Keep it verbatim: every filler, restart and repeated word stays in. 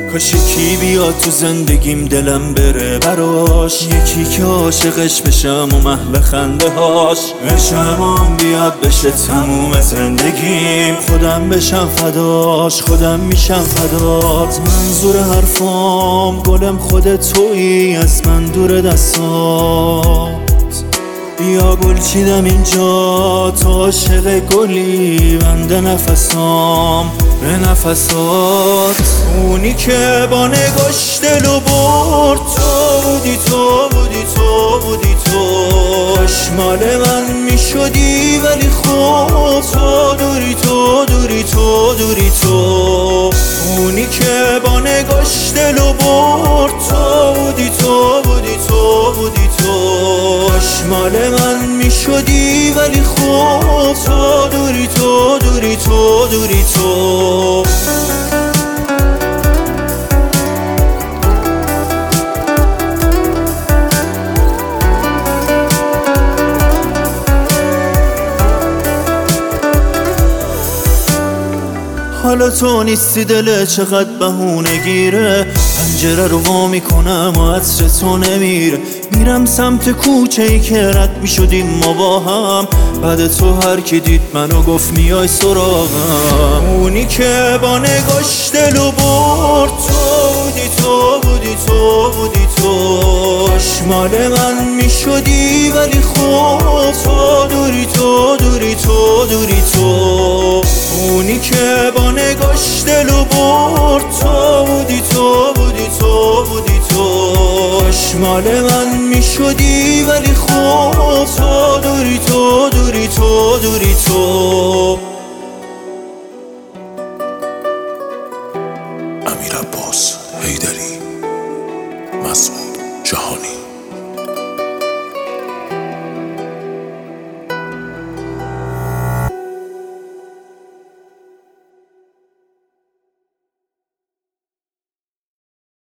کاش یکی بیاد تو زندگیم دلم بره براش، یکی که عاشقش بشم و محو خنده هاش. عشقم بیاد بشه تموم زندگیم، خودم بشم فداش، خودم میشم فدات. منظور حرفام گلم خود تویی، از من دور دستات. بیا گل چیدم اینجا، تو عاشق گلی بنده نفسام به نفسات. اونی که با نگاش دلو برد، تو بودی تو بودی تو بودی تو. مال من میشدی ولی خوب تو دوری تو دوری تو دوری تو. اونی که با نگاش دلو برد، تو بودی تو بودی تو بودی تو. مال من میشدی ولی خوب تو دوری تو دوری تو دوری تو. حالا تو نیستی دل چقدر بهونه گیره، پنجره رو وا میکنم و عطر تو نمیره. میرم سمت کوچه ای که رد میشدیم ما با هم، بعد تو هر کی دید منو گفت میای سراغم. اونی که با نگاش دلو برد، تو بودی تو بودی تو بودی تو. مال من میشدی ولی خوب تو دوری تو دوری تو دوری تو. اونی که با نگاش دلو برد، تو بودی تو بودی تو بودی تو. مال من میشدی ولی خوب تو دوری تو دوری تو دوری تو. امیر عباس حیدری، مسعود جهانی.